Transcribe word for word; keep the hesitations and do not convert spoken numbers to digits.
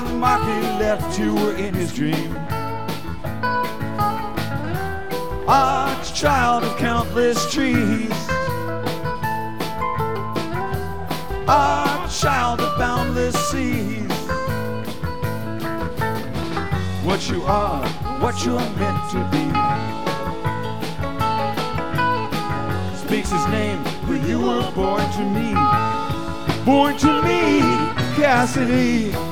on the mark he left you were in his dream. A child of countless trees, a child of boundless seas. What you are, what you're meant to be. Speaks his name, for you were born to me. Born to me, Cassidy.